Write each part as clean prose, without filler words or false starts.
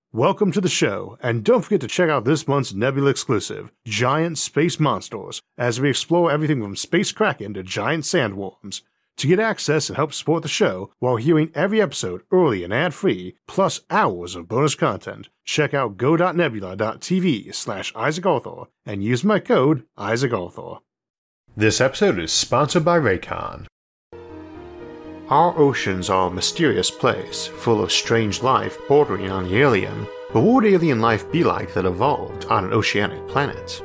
Welcome to the show, and don't forget to check out this month's Nebula exclusive, Giant Space Monsters, as we explore everything from space kraken to giant sandworms. To get access and help support the show while hearing every episode early and ad-free, plus hours of bonus content, check out go.nebula.tv/IsaacArthur and use my code IsaacArthur. This episode is sponsored by Raycon. Our oceans are a mysterious place, full of strange life bordering on the alien, but what would alien life be like that evolved on an oceanic planet?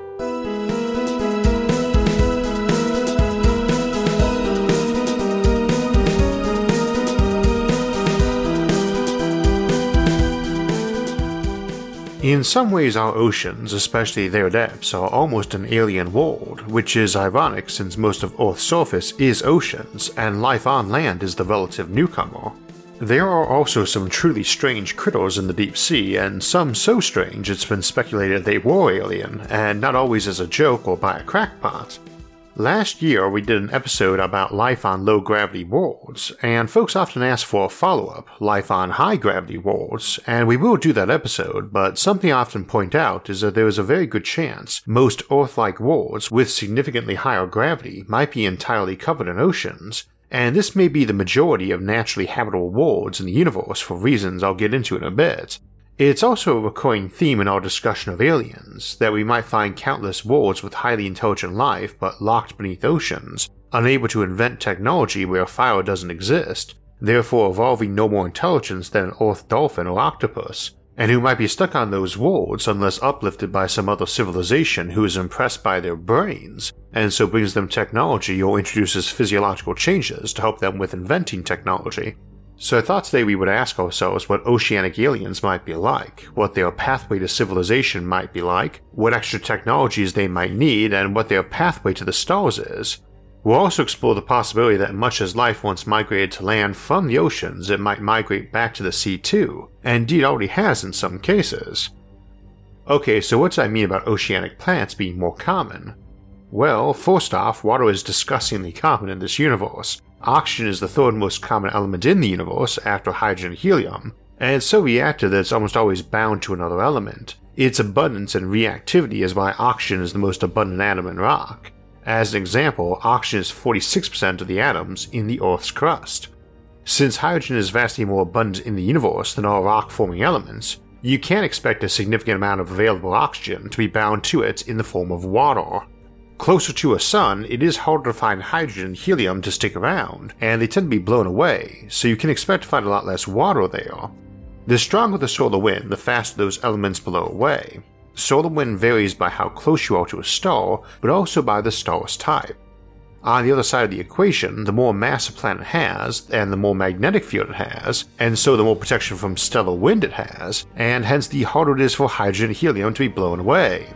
In some ways our oceans, especially their depths, are almost an alien world, which is ironic since most of Earth's surface is oceans, and life on land is the relative newcomer. There are also some truly strange critters in the deep sea, and some so strange it's been speculated they were alien, and not always as a joke or by a crackpot. Last year we did an episode about life on low-gravity worlds, and folks often ask for a follow-up, life on high-gravity worlds, and we will do that episode, but something I often point out is that there is a very good chance most Earth-like worlds with significantly higher gravity might be entirely covered in oceans, and this may be the majority of naturally habitable worlds in the universe for reasons I'll get into in a bit. It's also a recurring theme in our discussion of aliens, that we might find countless worlds with highly intelligent life but locked beneath oceans, unable to invent technology where fire doesn't exist, therefore evolving no more intelligence than an Earth dolphin or octopus, and who might be stuck on those worlds unless uplifted by some other civilization who is impressed by their brains, and so brings them technology or introduces physiological changes to help them with inventing technology. So I thought today we would ask ourselves what oceanic aliens might be like, what their pathway to civilization might be like, what extra technologies they might need, and what their pathway to the stars is. We'll also explore the possibility that much as life once migrated to land from the oceans, it might migrate back to the sea too, and indeed already has in some cases. Okay, so what do I mean about oceanic planets being more common? Well, first off, water is disgustingly common in this universe. Oxygen is the third most common element in the universe after hydrogen and helium, and it's so reactive that it's almost always bound to another element. Its abundance and reactivity is why oxygen is the most abundant atom in rock. As an example, oxygen is 46% of the atoms in the Earth's crust. Since hydrogen is vastly more abundant in the universe than all rock-forming elements, you can't expect a significant amount of available oxygen to be bound to it in the form of water. Closer to a sun, it is harder to find hydrogen and helium to stick around, and they tend to be blown away, so you can expect to find a lot less water there. The stronger the solar wind, the faster those elements blow away. Solar wind varies by how close you are to a star, but also by the star's type. On the other side of the equation, the more mass a planet has, and the more magnetic field it has, and so the more protection from stellar wind it has, and hence the harder it is for hydrogen and helium to be blown away.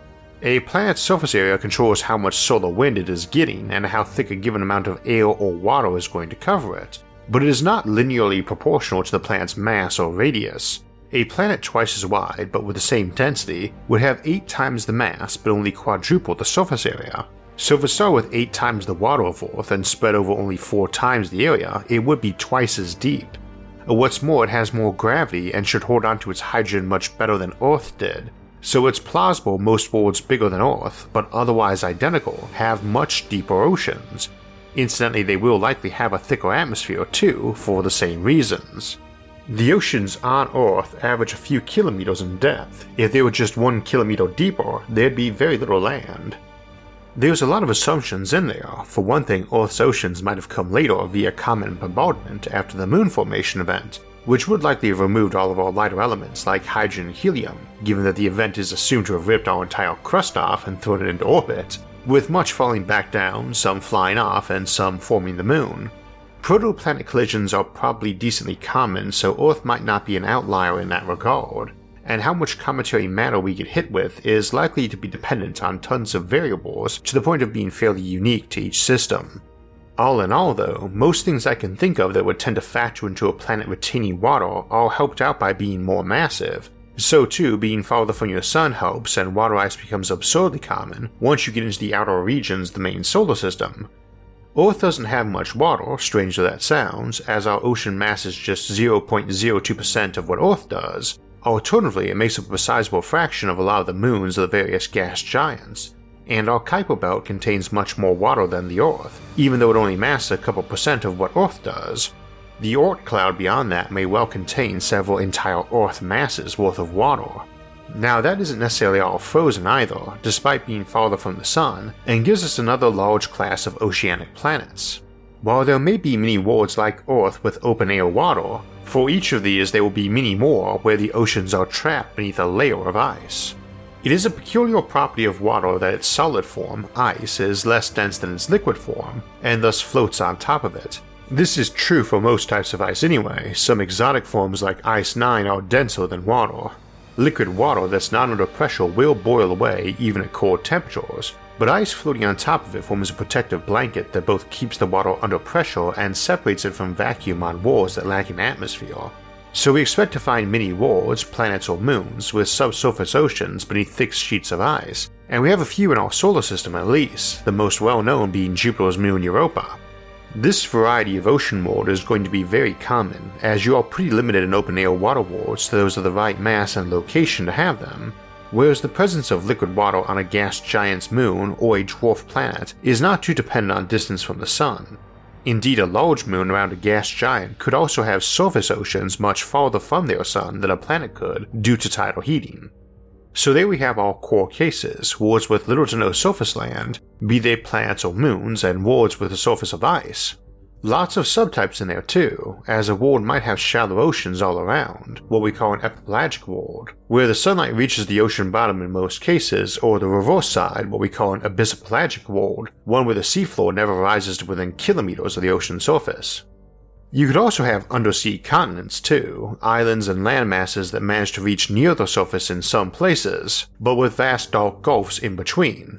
A planet's surface area controls how much solar wind it is getting and how thick a given amount of air or water is going to cover it, but it is not linearly proportional to the planet's mass or radius. A planet twice as wide but with the same density would have 8 times the mass but only quadruple the surface area. So if it started with 8 times the water of Earth and spread over only 4 times the area, it would be twice as deep. What's more, it has more gravity and should hold on to its hydrogen much better than Earth did. So it's plausible most worlds bigger than Earth, but otherwise identical, have much deeper oceans. Incidentally, they will likely have a thicker atmosphere too, for the same reasons. The oceans on Earth average a few kilometers in depth. If they were just 1 kilometer deeper, there'd be very little land. There's a lot of assumptions in there. For one thing, Earth's oceans might have come later via comet bombardment after the moon formation event, which would likely have removed all of our lighter elements like hydrogen and helium, given that the event is assumed to have ripped our entire crust off and thrown it into orbit, with much falling back down, some flying off, and some forming the moon. Protoplanet collisions are probably decently common, so Earth might not be an outlier in that regard, and how much cometary matter we get hit with is likely to be dependent on tons of variables to the point of being fairly unique to each system. All in all though, most things I can think of that would tend to factor into a planet retaining water are helped out by being more massive. So too, being farther from your sun helps, and water ice becomes absurdly common once you get into the outer regions of the main solar system. Earth doesn't have much water, strange as that sounds, as our ocean mass is just 0.02% of what Earth does, Alternatively, it makes up a sizable fraction of a lot of the moons of the various gas giants, and our Kuiper belt contains much more water than the Earth, even though it only masses a couple percent of what Earth does. The Oort cloud beyond that may well contain several entire Earth masses worth of water. Now that isn't necessarily all frozen either, despite being farther from the Sun, and gives us another large class of oceanic planets. While there may be many worlds like Earth with open-air water, for each of these there will be many more where the oceans are trapped beneath a layer of ice. It is a peculiar property of water that its solid form, ice, is less dense than its liquid form, and thus floats on top of it. This is true for most types of ice anyway. Some exotic forms like Ice 9 are denser than water. Liquid water that's not under pressure will boil away even at cold temperatures, but ice floating on top of it forms a protective blanket that both keeps the water under pressure and separates it from vacuum on worlds that lack an atmosphere. So we expect to find many worlds, planets or moons, with subsurface oceans beneath thick sheets of ice, and we have a few in our solar system at least, the most well-known being Jupiter's moon Europa. This variety of ocean world is going to be very common, as you are pretty limited in open-air water worlds to those of the right mass and location to have them, whereas the presence of liquid water on a gas giant's moon or a dwarf planet is not too dependent on distance from the Sun. Indeed, a large moon around a gas giant could also have surface oceans much farther from their Sun than a planet could due to tidal heating. So there we have our core cases, worlds with little to no surface land, be they planets or moons, and worlds with a surface of ice. Lots of subtypes in there too, as a world might have shallow oceans all around, what we call an epipelagic world, where the sunlight reaches the ocean bottom in most cases, or the reverse side, what we call an abyssopelagic world, one where the seafloor never rises to within kilometers of the ocean surface. You could also have undersea continents too, islands and landmasses that manage to reach near the surface in some places, but with vast dark gulfs in between.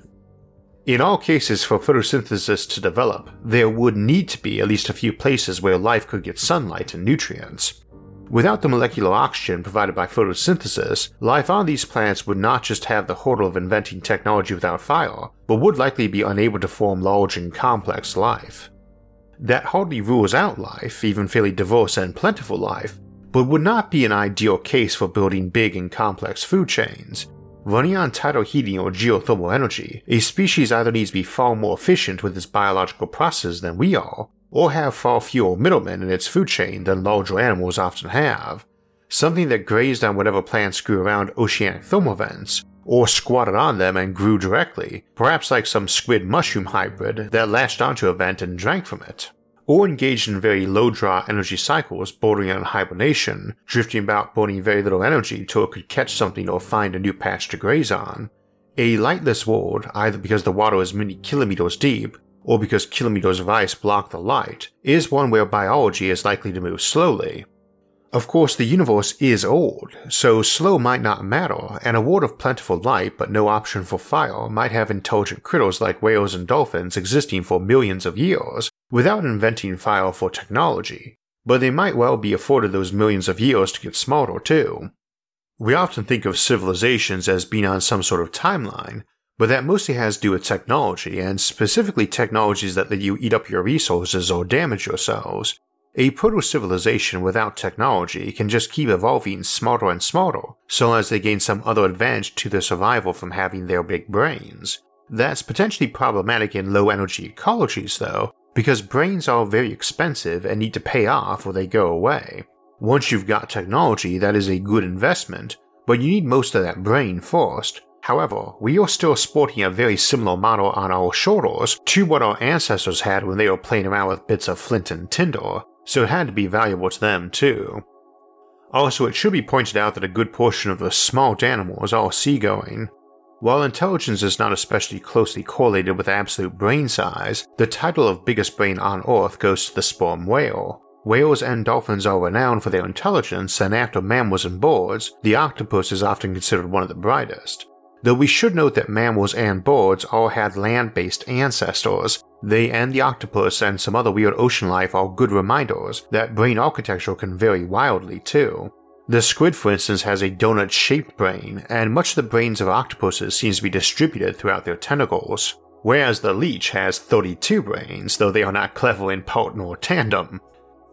In all cases, for photosynthesis to develop, there would need to be at least a few places where life could get sunlight and nutrients. Without the molecular oxygen provided by photosynthesis, life on these planets would not just have the hurdle of inventing technology without fire, but would likely be unable to form large and complex life. That hardly rules out life, even fairly diverse and plentiful life, but would not be an ideal case for building big and complex food chains. Running on tidal heating or geothermal energy, a species either needs to be far more efficient with its biological processes than we are, or have far fewer middlemen in its food chain than larger animals often have, something that grazed on whatever plants grew around oceanic thermal vents, or squatted on them and grew directly, perhaps like some squid mushroom hybrid that latched onto a vent and drank from it, or engaged in very low-draw energy cycles bordering on hibernation, drifting about burning very little energy till it could catch something or find a new patch to graze on. A lightless world, either because the water is many kilometers deep, or because kilometers of ice block the light, is one where biology is likely to move slowly. Of course, the universe is old, so slow might not matter, and a world of plentiful light but no option for fire might have intelligent critters like whales and dolphins existing for millions of years, without inventing fire for technology, but they might well be afforded those millions of years to get smarter too. We often think of civilizations as being on some sort of timeline, but that mostly has to do with technology, and specifically technologies that let you eat up your resources or damage yourselves. A proto-civilization without technology can just keep evolving smarter and smarter, so long as they gain some other advantage to their survival from having their big brains. That's potentially problematic in low-energy ecologies though, because brains are very expensive and need to pay off or they go away. Once you've got technology, that is a good investment, but you need most of that brain first. However, we are still sporting a very similar model on our shoulders to what our ancestors had when they were playing around with bits of flint and tinder, so it had to be valuable to them too. Also, it should be pointed out that a good portion of the smart animals are seagoing. While intelligence is not especially closely correlated with absolute brain size, the title of biggest brain on Earth goes to the sperm whale. Whales and dolphins are renowned for their intelligence, and after mammals and birds, the octopus is often considered one of the brightest. Though we should note that mammals and birds all had land-based ancestors, they and the octopus and some other weird ocean life are good reminders that brain architecture can vary wildly too. The squid, for instance, has a donut-shaped brain, and much of the brains of octopuses seems to be distributed throughout their tentacles, whereas the leech has 32 brains, though they are not clever in part nor tandem.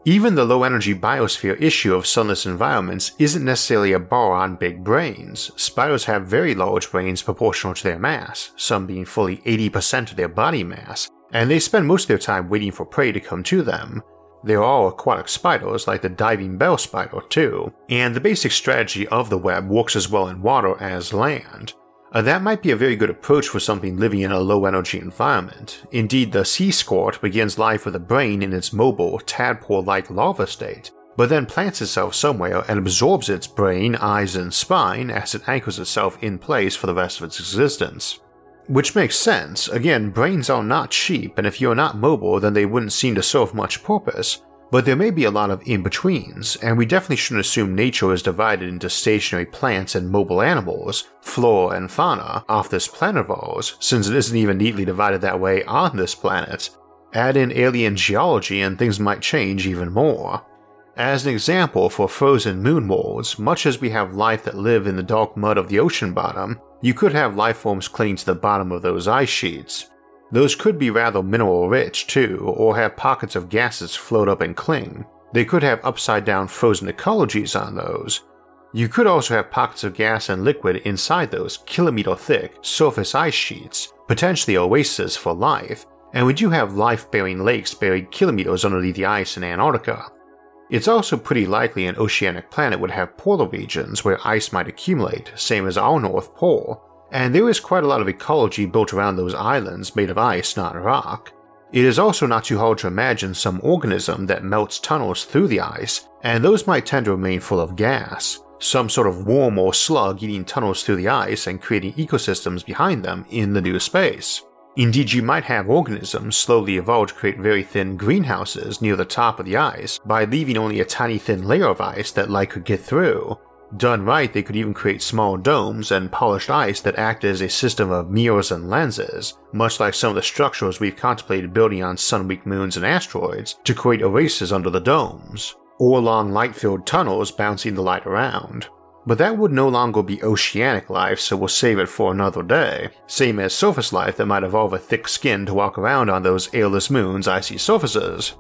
Even the low-energy biosphere issue of sunless environments isn't necessarily a bar on big brains. Spiders have very large brains proportional to their mass, some being fully 80% of their body mass, and they spend most of their time waiting for prey to come to them. There are aquatic spiders like the diving bell spider too, and the basic strategy of the web works as well in water as land. That might be a very good approach for something living in a low-energy environment. Indeed, the sea squirt begins life with a brain in its mobile, tadpole-like larva state, but then plants itself somewhere and absorbs its brain, eyes, and spine as it anchors itself in place for the rest of its existence. Which makes sense. Again, brains are not cheap, and if you're not mobile, then they wouldn't seem to serve much purpose. But there may be a lot of in-betweens, and we definitely shouldn't assume nature is divided into stationary plants and mobile animals, flora and fauna, off this planet of ours, since it isn't even neatly divided that way on this planet. Add in alien geology and things might change even more. As an example, for frozen moon worlds, much as we have life that live in the dark mud of the ocean bottom, you could have life forms clinging to the bottom of those ice sheets. Those could be rather mineral-rich too, or have pockets of gases float up and cling. They could have upside-down frozen ecologies on those. You could also have pockets of gas and liquid inside those kilometer-thick surface ice sheets, potentially oases for life, and we do have life-bearing lakes buried kilometers underneath the ice in Antarctica. It's also pretty likely an oceanic planet would have polar regions where ice might accumulate, same as our North Pole, and there is quite a lot of ecology built around those islands made of ice, not rock. It is also not too hard to imagine some organism that melts tunnels through the ice, and those might tend to remain full of gas, some sort of worm or slug eating tunnels through the ice and creating ecosystems behind them in the new space. Indeed, you might have organisms slowly evolve to create very thin greenhouses near the top of the ice by leaving only a tiny thin layer of ice that light could get through. Done right, they could even create small domes and polished ice that act as a system of mirrors and lenses, much like some of the structures we've contemplated building on sun-weak moons and asteroids to create oases under the domes, or long light-filled tunnels bouncing the light around. But that would no longer be oceanic life, so we'll save it for another day, same as surface life that might evolve a thick skin to walk around on those airless moons' icy surfaces.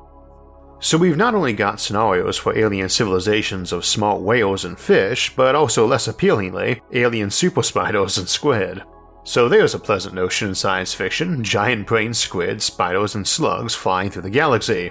So we've not only got scenarios for alien civilizations of small whales and fish, but also less appealingly, alien super spiders and squid. So there's a pleasant notion in science fiction, giant-brained squid, spiders, and slugs flying through the galaxy.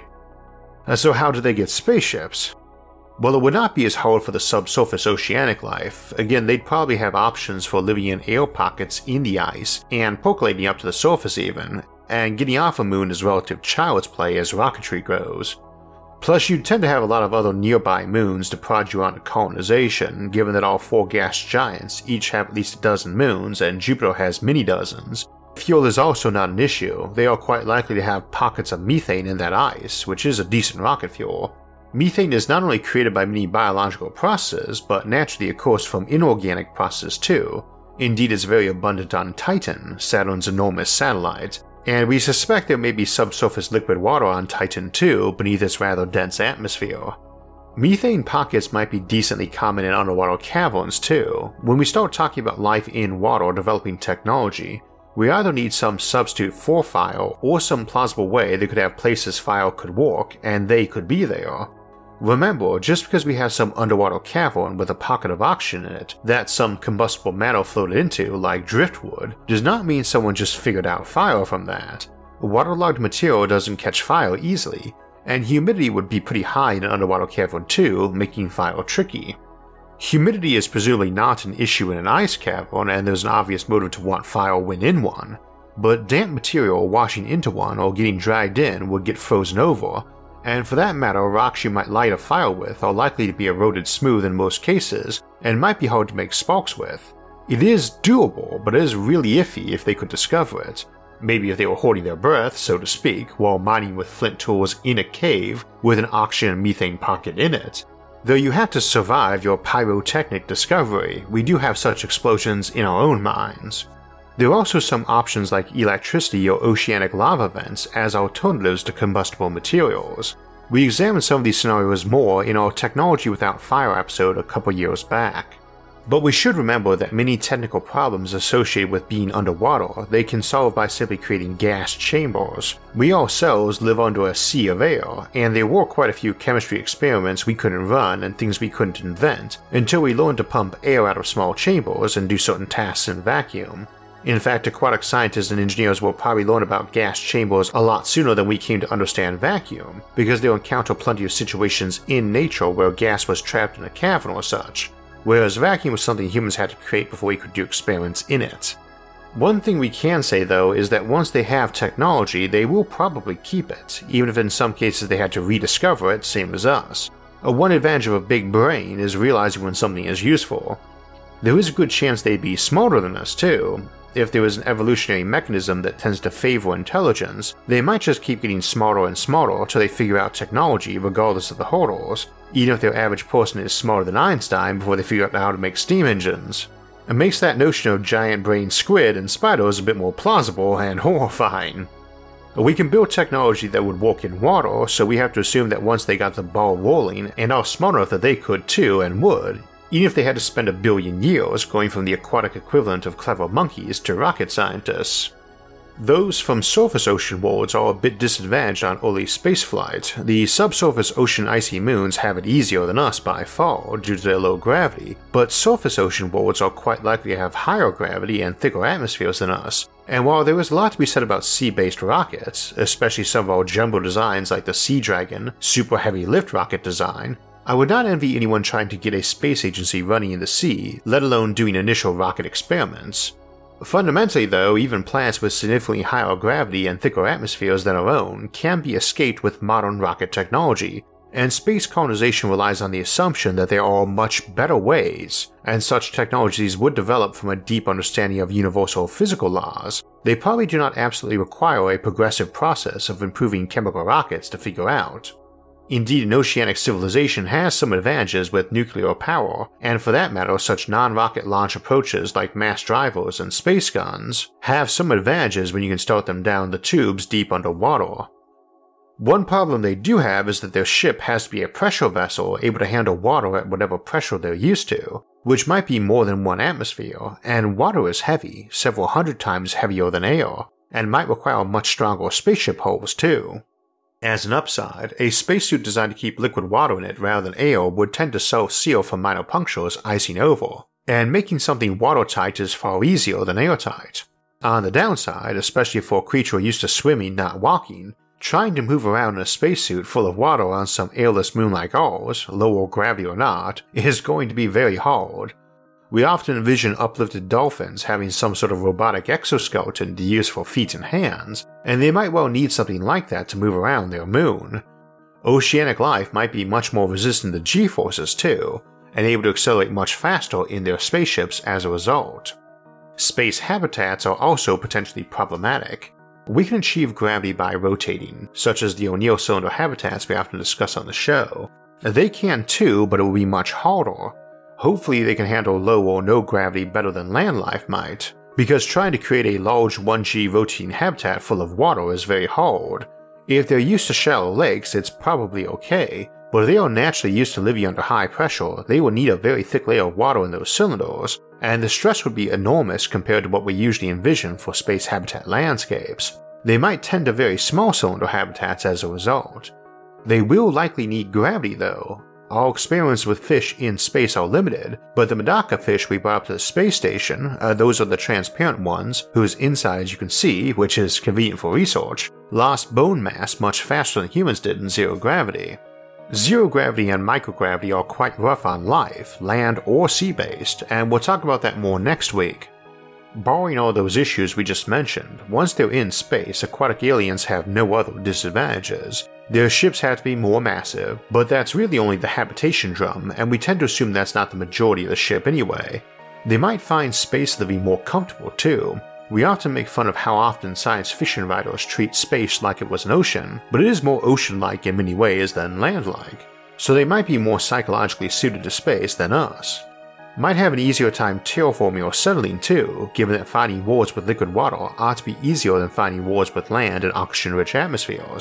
So how do they get spaceships? Well, it would not be as hard for the subsurface oceanic life. Again, they'd probably have options for living in air pockets in the ice, and percolating up to the surface even, and getting off a moon is relative child's play as rocketry grows. Plus, you'd tend to have a lot of other nearby moons to prod you on to colonization, given that all four gas giants each have at least a dozen moons and Jupiter has many dozens. Fuel is also not an issue. They are quite likely to have pockets of methane in that ice, which is a decent rocket fuel. Methane is not only created by many biological processes, but naturally occurs from inorganic processes too. Indeed, it's very abundant on Titan, Saturn's enormous satellite, and we suspect there may be subsurface liquid water on Titan too beneath its rather dense atmosphere. Methane pockets might be decently common in underwater caverns too. When we start talking about life in water developing technology, we either need some substitute for fire or some plausible way they could have places fire could work and they could be there. Remember, just because we have some underwater cavern with a pocket of oxygen in it that some combustible matter floated into, like driftwood, does not mean someone just figured out fire from that. Waterlogged material doesn't catch fire easily, and humidity would be pretty high in an underwater cavern too, making fire tricky. Humidity is presumably not an issue in an ice cavern, and there's an obvious motive to want fire when in one, but damp material washing into one or getting dragged in would get frozen over, and for that matter, rocks you might light a fire with are likely to be eroded smooth in most cases, and might be hard to make sparks with. It is doable, but it is really iffy if they could discover it. Maybe if they were holding their breath, so to speak, while mining with flint tools in a cave with an oxygen and methane pocket in it. Though you have to survive your pyrotechnic discovery, we do have such explosions in our own mines. There are also some options like electricity or oceanic lava vents as alternatives to combustible materials. We examined some of these scenarios more in our Technology Without Fire episode a couple years back. But we should remember that many technical problems associated with being underwater they can solve by simply creating gas chambers. We ourselves live under a sea of air, and there were quite a few chemistry experiments we couldn't run and things we couldn't invent until we learned to pump air out of small chambers and do certain tasks in vacuum. In fact, aquatic scientists and engineers will probably learn about gas chambers a lot sooner than we came to understand vacuum, because they'll encounter plenty of situations in nature where gas was trapped in a cavern or such, whereas vacuum was something humans had to create before we could do experiments in it. One thing we can say though is that once they have technology, they will probably keep it, even if in some cases they had to rediscover it, same as us. One advantage of a big brain is realizing when something is useful. There is a good chance they'd be smarter than us too. If there is an evolutionary mechanism that tends to favor intelligence, they might just keep getting smarter and smarter till they figure out technology regardless of the hurdles, even if their average person is smarter than Einstein before they figure out how to make steam engines. It makes that notion of giant brain squid and spiders a bit more plausible and horrifying. We can build technology that would work in water, so we have to assume that once they got the ball rolling and are smart enough that they could too and would, even if they had to spend 1 billion years going from the aquatic equivalent of clever monkeys to rocket scientists. Those from surface ocean worlds are a bit disadvantaged on early spaceflight. The subsurface ocean icy moons have it easier than us by far due to their low gravity, but surface ocean worlds are quite likely to have higher gravity and thicker atmospheres than us. And while there is a lot to be said about sea-based rockets, especially some of our jumbo designs like the Sea Dragon super heavy lift rocket design, I would not envy anyone trying to get a space agency running in the sea, let alone doing initial rocket experiments. Fundamentally though, even planets with significantly higher gravity and thicker atmospheres than our own can be escaped with modern rocket technology, and space colonization relies on the assumption that there are much better ways, and such technologies would develop from a deep understanding of universal physical laws. They probably do not absolutely require a progressive process of improving chemical rockets to figure out. Indeed, an oceanic civilization has some advantages with nuclear power, and for that matter such non-rocket launch approaches like mass drivers and space guns have some advantages when you can start them down the tubes deep underwater. One problem they do have is that their ship has to be a pressure vessel able to handle water at whatever pressure they're used to, which might be more than 1 atmosphere, and water is heavy, several hundred times heavier than air, and might require much stronger spaceship hulls too. As an upside, a spacesuit designed to keep liquid water in it rather than air would tend to self-seal from minor punctures icing over, and making something watertight is far easier than airtight. On the downside, especially for a creature used to swimming not walking, trying to move around in a spacesuit full of water on some airless moon like ours, lower gravity or not, is going to be very hard. We often envision uplifted dolphins having some sort of robotic exoskeleton to use for feet and hands, and they might well need something like that to move around their moon. Oceanic life might be much more resistant to G-forces too, and able to accelerate much faster in their spaceships as a result. Space habitats are also potentially problematic. We can achieve gravity by rotating, such as the O'Neill cylinder habitats we often discuss on the show. They can too, but it will be much harder. Hopefully they can handle low or no gravity better than land life might, because trying to create a large 1G rotating habitat full of water is very hard. If they're used to shallow lakes, it's probably okay, but if they are naturally used to living under high pressure, they will need a very thick layer of water in those cylinders, and the stress would be enormous compared to what we usually envision for space habitat landscapes. They might tend to very small cylinder habitats as a result. They will likely need gravity though. Our experiments with fish in space are limited, but the Medaka fish we brought up to the space station, those are the transparent ones, whose insides you can see, which is convenient for research, lost bone mass much faster than humans did in zero gravity. Zero gravity and microgravity are quite rough on life, land or sea-based, and we'll talk about that more next week. Barring all those issues we just mentioned, once they're in space, aquatic aliens have no other disadvantages. Their ships have to be more massive, but that's really only the habitation drum, and we tend to assume that's not the majority of the ship anyway. They might find space living more comfortable too. We often make fun of how often science fiction writers treat space like it was an ocean, but it is more ocean-like in many ways than land-like, so they might be more psychologically suited to space than us. Might have an easier time terraforming or settling too, given that finding worlds with liquid water ought to be easier than finding worlds with land and oxygen-rich atmospheres.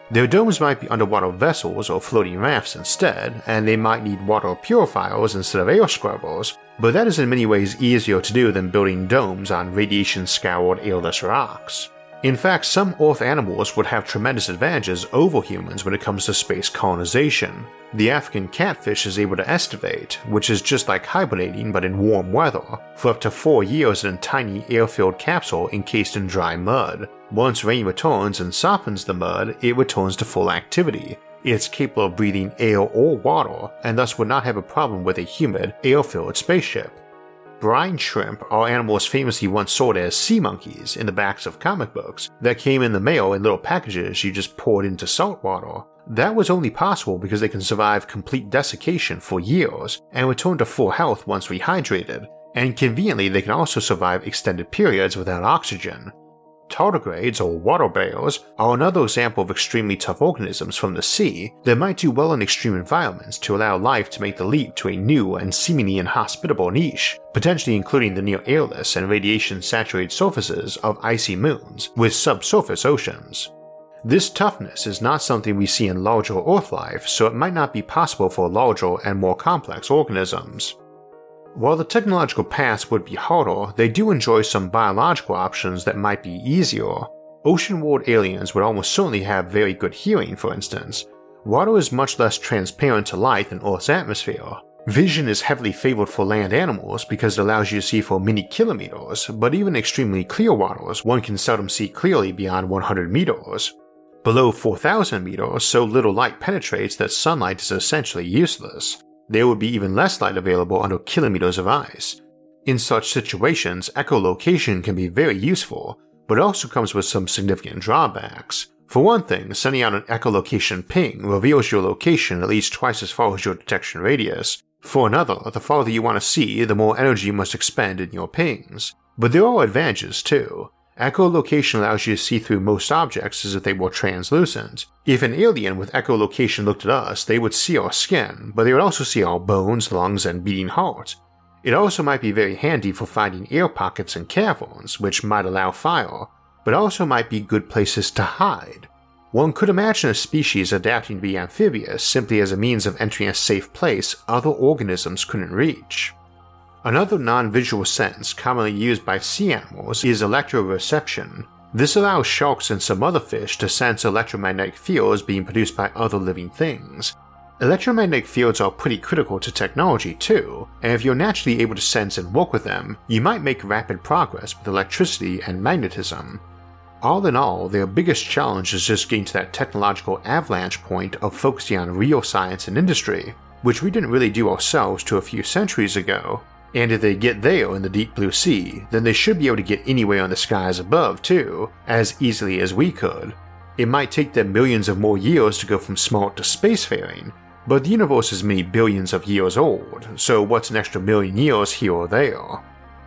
Their domes might be underwater vessels or floating rafts instead, and they might need water purifiers instead of air scrubbers, but that is in many ways easier to do than building domes on radiation-scoured airless rocks. In fact, some Earth animals would have tremendous advantages over humans when it comes to space colonization. The African catfish is able to estivate, which is just like hibernating but in warm weather, for up to 4 years in a tiny air-filled capsule encased in dry mud. Once rain returns and softens the mud, it returns to full activity. It's capable of breathing air or water, and thus would not have a problem with a humid, air-filled spaceship. Brine shrimp are animals famously once sold as sea monkeys in the backs of comic books that came in the mail in little packages you just poured into salt water. That was only possible because they can survive complete desiccation for years and return to full health once rehydrated, and conveniently they can also survive extended periods without oxygen. Tardigrades, or water bears, are another example of extremely tough organisms from the sea that might do well in extreme environments to allow life to make the leap to a new and seemingly inhospitable niche, potentially including the near airless and radiation-saturated surfaces of icy moons with subsurface oceans. This toughness is not something we see in larger Earth life, so it might not be possible for larger and more complex organisms. While the technological paths would be harder, they do enjoy some biological options that might be easier. Ocean-world aliens would almost certainly have very good hearing, for instance. Water is much less transparent to light than Earth's atmosphere. Vision is heavily favored for land animals because it allows you to see for many kilometers, but even extremely clear waters one can seldom see clearly beyond 100 meters. Below 4,000 meters, so little light penetrates that sunlight is essentially useless. There would be even less light available under kilometers of ice. In such situations, echolocation can be very useful, but it also comes with some significant drawbacks. For one thing, sending out an echolocation ping reveals your location at least twice as far as your detection radius. For another, the farther you want to see, the more energy you must expend in your pings. But there are advantages too. Echolocation allows you to see through most objects as if they were translucent. If an alien with echolocation looked at us, they would see our skin, but they would also see our bones, lungs, and beating heart. It also might be very handy for finding air pockets and caverns, which might allow fire, but also might be good places to hide. One could imagine a species adapting to be amphibious simply as a means of entering a safe place other organisms couldn't reach. Another non-visual sense commonly used by sea animals is electroreception. This allows sharks and some other fish to sense electromagnetic fields being produced by other living things. Electromagnetic fields are pretty critical to technology too, and if you're naturally able to sense and work with them, you might make rapid progress with electricity and magnetism. All in all, their biggest challenge is just getting to that technological avalanche point of focusing on real science and industry, which we didn't really do ourselves to a few centuries ago. And if they get there in the deep blue sea, then they should be able to get anywhere in the skies above too, as easily as we could. It might take them millions of more years to go from smart to spacefaring, but the universe is many billions of years old, so what's an extra million years here or there?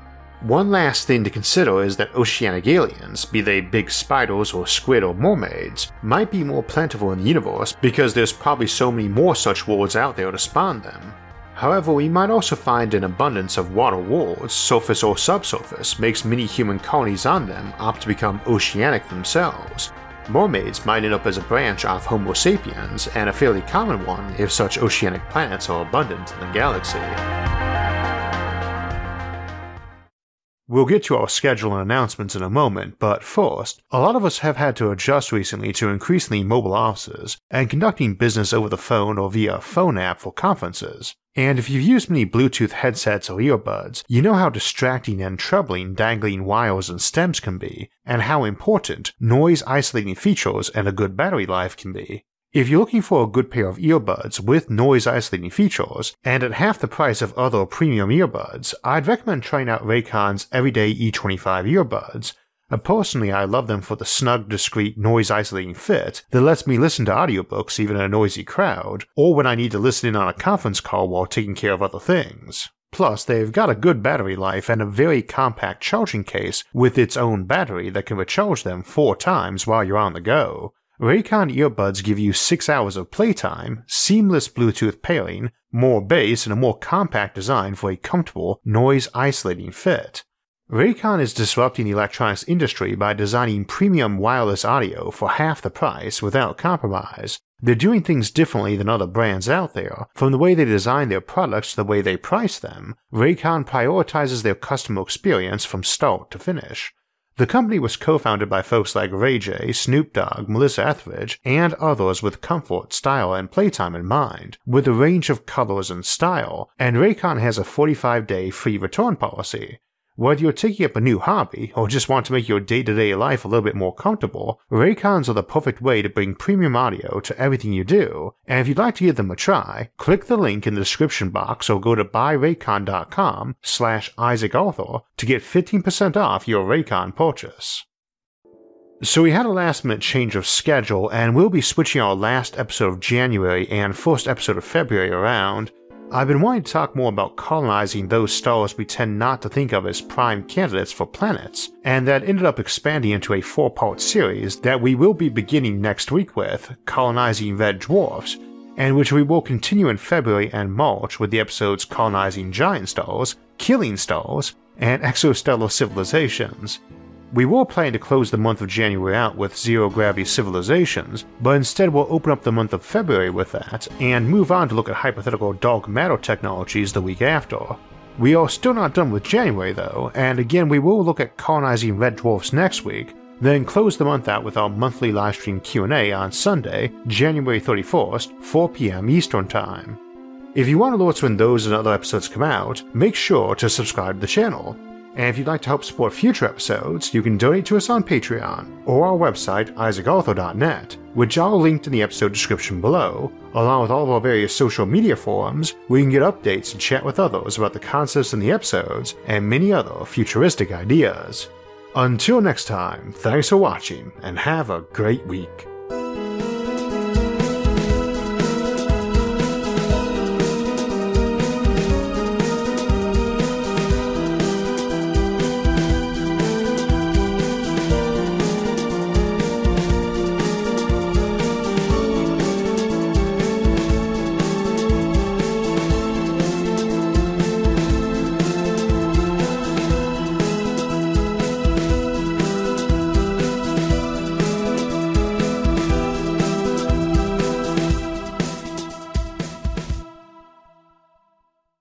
One last thing to consider is that oceanic aliens, be they big spiders or squid or mermaids, might be more plentiful in the universe because there's probably so many more such worlds out there to spawn them. However, we might also find an abundance of water worlds, surface or subsurface, makes many human colonies on them opt to become oceanic themselves. Mermaids might end up as a branch off Homo sapiens, and a fairly common one if such oceanic planets are abundant in the galaxy. We'll get to our schedule and announcements in a moment, but first, a lot of us have had to adjust recently to increasingly mobile offices and conducting business over the phone or via phone app for conferences. And if you've used many Bluetooth headsets or earbuds, you know how distracting and troubling dangling wires and stems can be, and how important noise-isolating features and a good battery life can be. If you're looking for a good pair of earbuds with noise-isolating features, and at half the price of other premium earbuds, I'd recommend trying out Raycon's Everyday E25 earbuds. Personally, I love them for the snug, discreet, noise-isolating fit that lets me listen to audiobooks even in a noisy crowd, or when I need to listen in on a conference call while taking care of other things. Plus, they've got a good battery life and a very compact charging case with its own battery that can recharge them 4 times while you're on the go. Raycon earbuds give you 6 hours of playtime, seamless Bluetooth pairing, more bass, and a more compact design for a comfortable, noise-isolating fit. Raycon is disrupting the electronics industry by designing premium wireless audio for half the price without compromise. They're doing things differently than other brands out there. From the way they design their products to the way they price them, Raycon prioritizes their customer experience from start to finish. The company was co-founded by folks like Ray J, Snoop Dogg, Melissa Etheridge, and others with comfort, style, and playtime in mind, with a range of colors and style, and Raycon has a 45-day free return policy. Whether you're taking up a new hobby or just want to make your day-to-day life a little bit more comfortable, Raycons are the perfect way to bring premium audio to everything you do, and if you'd like to give them a try, click the link in the description box or go to buyraycon.com/IsaacArthur to get 15% off your Raycon purchase. So we had a last-minute change of schedule, and we'll be switching our last episode of January and first episode of February around. I've been wanting to talk more about colonizing those stars we tend not to think of as prime candidates for planets, and that ended up expanding into a 4-part series that we will be beginning next week with, Colonizing Red Dwarfs, and which we will continue in February and March with the episodes Colonizing Giant Stars, Killing Stars, and Exostellar Civilizations. We were planning to close the month of January out with zero-gravity civilizations, but instead we'll open up the month of February with that, and move on to look at hypothetical dark matter technologies the week after. We are still not done with January though, and again we will look at colonizing red dwarfs next week, then close the month out with our monthly livestream Q&A on Sunday, January 31st, 4 PM Eastern Time. If you want alerts when those and other episodes come out, make sure to subscribe to the channel. And if you'd like to help support future episodes, you can donate to us on Patreon or our website isaacarthur.net, which I'll link in the episode description below, along with all of our various social media forums where you can get updates and chat with others about the concepts in the episodes and many other futuristic ideas. Until next time, thanks for watching and have a great week.